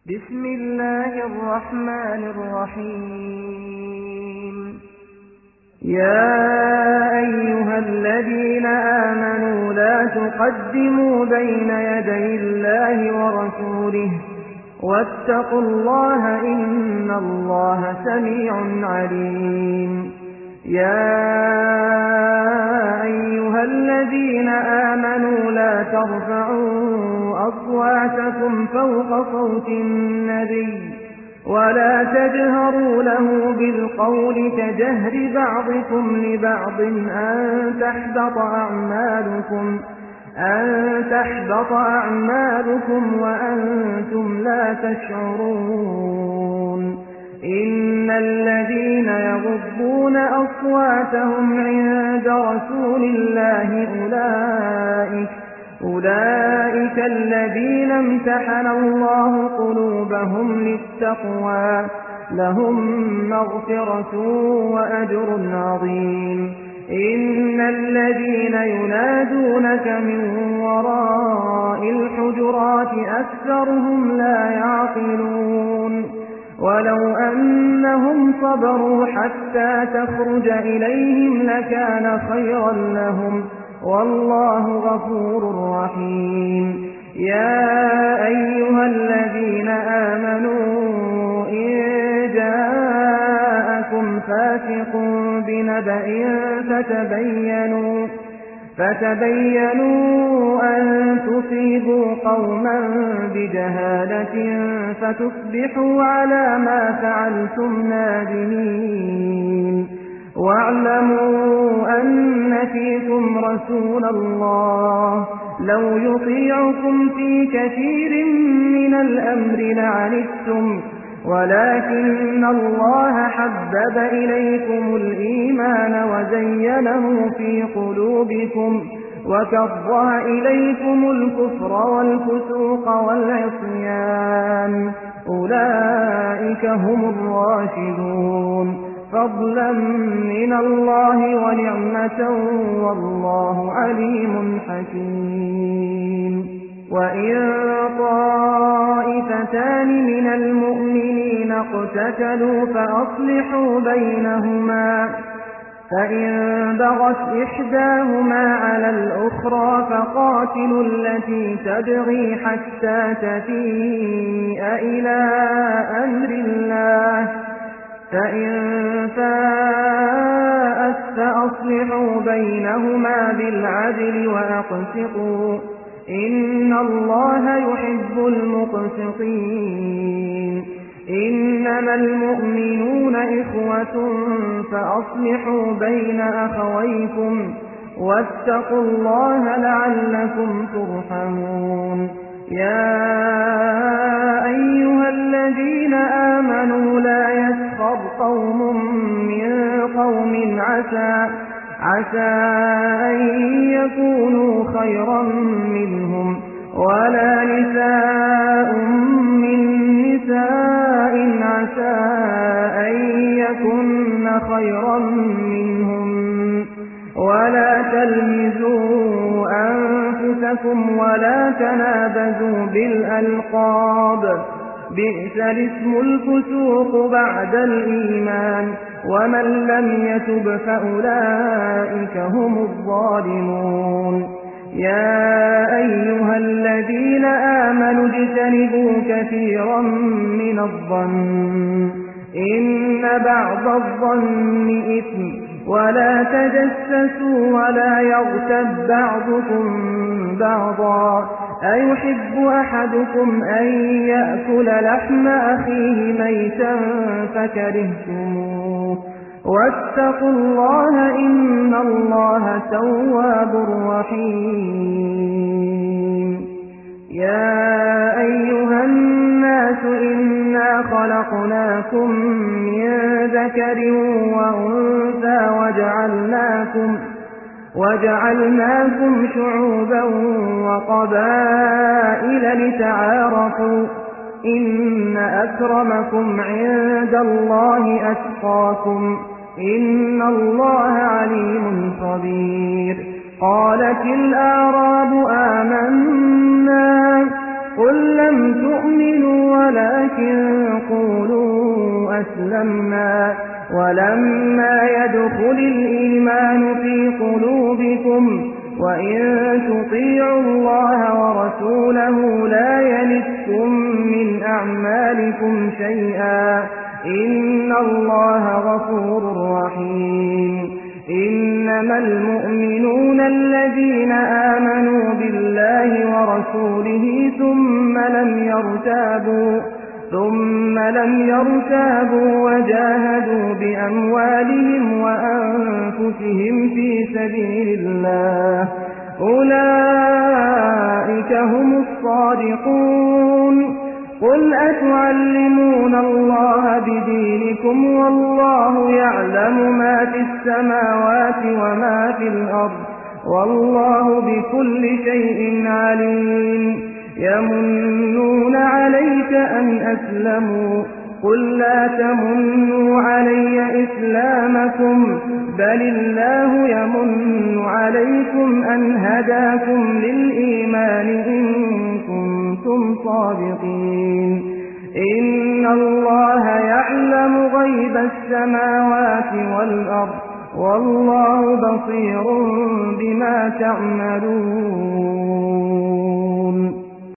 بسم الله الرحمن الرحيم. يا أيها الذين آمنوا لا تقدموا بين يدي الله ورسوله واتقوا الله إن الله سميع عليم. يا أيها الذين آمنوا لا ترفعوا أصواتكم فوق صوت النبي ولا تجهروا له بالقول كجهر بعضكم لبعض أن تحبط أعمالكم وأنتم لا تشعرون. إن الذين يغضون أصواتهم عند رسول الله أولئك الذين امتحن الله قلوبهم للتقوى لهم مغفرة وأجر عظيم. إن الذين ينادونك من وراء الحجرات أكثرهم لا يعقلون. ولو أنهم صبروا حتى تخرج إليهم لكان خيرا لهم والله غفور رحيم. يا أيها الذين آمنوا إن جاءكم فاسق بنبأ فتبينوا أن تصيبوا قوما بجهالة فتصبحوا على ما فعلتم نادمين. واعلموا أن فيكم رسول الله لو يطيعكم في كثير من الأمر لعنتم ولكن الله حبب إليكم الإيمان وزينه في قلوبكم وكره إليكم الكفر والفسوق والعصيان أولئك هم الراشدون فضلا من الله ونعمة والله عليم حكيم. وإن طائفتان من المؤمنين اقتتلوا فأصلحوا بينهما فإن بغت إحداهما على الأخرى فقاتلوا التي تبغي حتى تفيء إلى أمر الله فإن فاءت فأصلحوا بينهما بالعدل وأقسطوا إن الله يحب المقسطين. إنما المؤمنون إخوة فأصلحوا بين أخويكم واتقوا الله لعلكم ترحمون. يا أيها الذين آمنوا لا يسخر قوم من قوم عسى أن يكونوا خيرا منهم ولا نساء من نساء عسى أن يكن خيرا منهم ولا تلمزوا أنفسكم ولا تنابزوا بالألقاب بئس الاسم الفسوق بعد الإيمان ومن لم يتب فأولئك هم الظالمون. يا أيها الذين آمنوا اجتنبوا كثيرا من الظن إن بعض الظن إثم ولا تجسسوا ولا يغتب بعضكم بعضا أيحب أحدكم أن يأكل لحم أخيه ميتا فكرهتموه واتقوا الله إن الله تواب رحيم. يا أيها الناس إنا خلقناكم من ذكر وأنثى وجعلناكم شعوبا وقبائل لتعارفوا إن أكرمكم عند الله أتقاكم إن الله عليم خبير. قالت الأعراب آمنا قل لم تؤمنوا ولكن قولوا أسلمنا ولما يدخل الإيمان في قلوبكم وإن تطيعوا الله ورسوله لا يلتكم من أعمالكم شيئا إن الله غفور رحيم إنما المؤمنون الذين آمنوا بالله ورسوله ثم لم يرتابوا وجاهدوا بأموالهم وأنفسهم في سبيل الله أولئك هم الصادقون قل أتعلمون الله بدينكم والله يعلم ما في السماوات وما في الأرض والله بكل شيء عليم يمنون عليك أن أسلموا قل لا تمنوا علي إسلامكم بل الله يمن عليكم أن هداكم للإيمان إن كنتم صادقين إن الله يعلم غيب السماوات والأرض والله بصير بما تعملون